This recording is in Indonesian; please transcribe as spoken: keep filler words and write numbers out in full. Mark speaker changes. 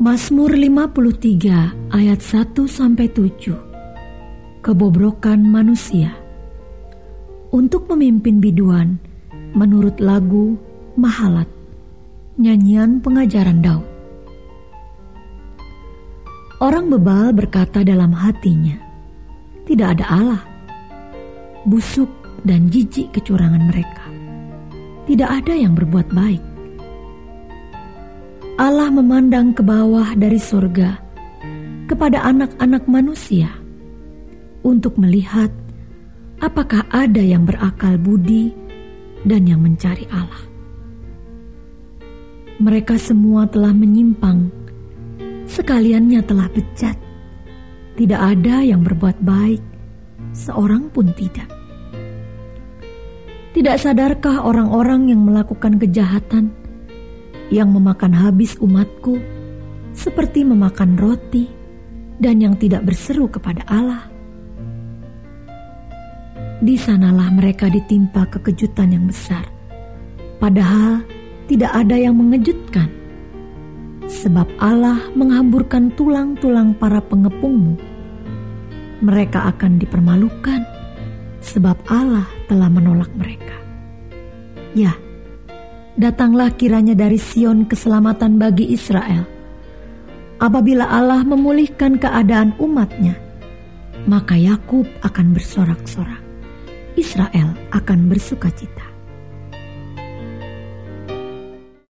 Speaker 1: Mazmur lima puluh tiga ayat satu sampai tujuh. Kebobrokan manusia. Untuk memimpin biduan menurut lagu Mahalat. Nyanyian pengajaran Daud. Orang bebal berkata dalam hatinya, tidak ada Allah. Busuk dan jijik kecurangan mereka. Tidak ada yang berbuat baik. Allah memandang ke bawah dari surga kepada anak-anak manusia untuk melihat apakah ada yang berakal budi dan yang mencari Allah. Mereka semua telah menyimpang, sekaliannya telah bejat. Tidak ada yang berbuat baik, seorang pun tidak. Tidak sadarkah orang-orang yang melakukan kejahatan, yang memakan habis umatku, seperti memakan roti, dan yang tidak berseru kepada Allah? Di sanalah mereka ditimpa kekejutan yang besar, padahal tidak ada yang mengejutkan, sebab Allah menghamburkan tulang-tulang para pengepungmu. Mereka akan dipermalukan, sebab Allah telah menolak mereka. Ya, datanglah kiranya dari Sion keselamatan bagi Israel. Apabila Allah memulihkan keadaan umatnya, maka Yakub akan bersorak-sorak, Israel akan bersukacita.